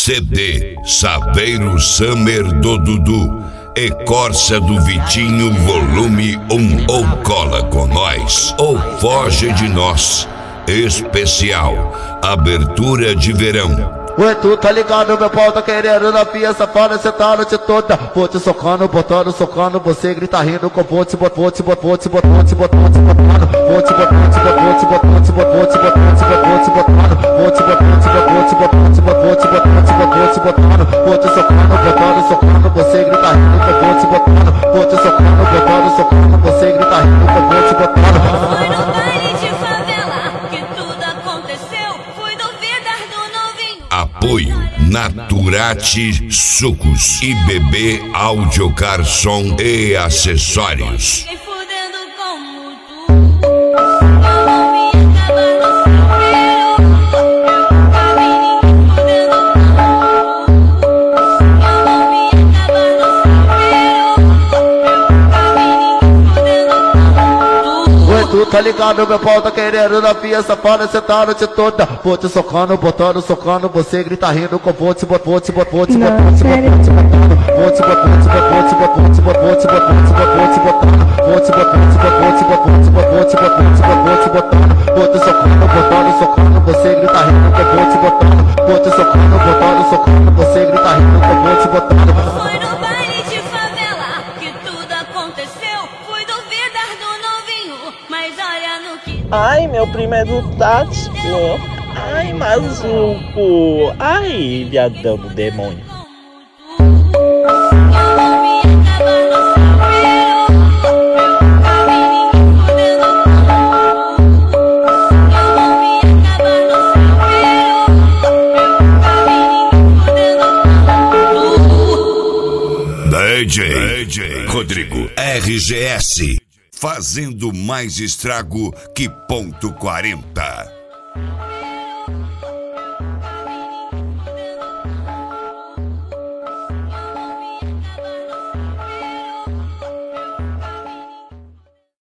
CD Saveiro Summer do Dudu e Corsa do Vitinho volume 1. Ou cola com nós ou foge de nós. Especial abertura de verão. Ué, tu tá ligado, meu pau tá querendo na pia safada, cê tá a noite toda. Vou te socando, botando, socando, você grita rindo com vou te botando, vou te botando, vou te botando, vou te botando, vou te botando, vou te botando, vou te botando, vou te botando, vou te botando, vou te botando, vou te socando, botando, socando, você grita rindo com vou te botando, vou te socando, botando, socando, você grita rindo com vou te botando. Foi no baile de favela que tudo aconteceu, fui duvidar do novinho. Apoio Naturati Sucos e BB Audiocar Som e Acessórios. Fiquei fudendo como tu. Eu não me acabar no seu pelo. Eu nunca vi ninguém fudendo como tu. Eu não me acabar no seu pelo. Eu nunca vi ninguém fudendo como tu. Ué, tu tá ligado, meu pau tá querendo na pia safada, cê tá a noite toda. Vou te socando, botando, socando, você grita rindo com vou te botando, vou te botando, vou te botando, vou te botando, vou te botando, vou te botando, vou te botando, vou te botando, vou te botando, vou te botando, vou te socando, botando, socando, você grita rindo com vou te botando, vou te socando, botando, socando, você grita rindo com vou te botando. Foi no baile de favela que tudo aconteceu, fui duvidar do novinho, mas olha no que. Ai, meu primo é do tático. Ai, mazuco. Ai, viadão do demônio. DJ Rodrigo RGS, fazendo mais estrago que ponto 40.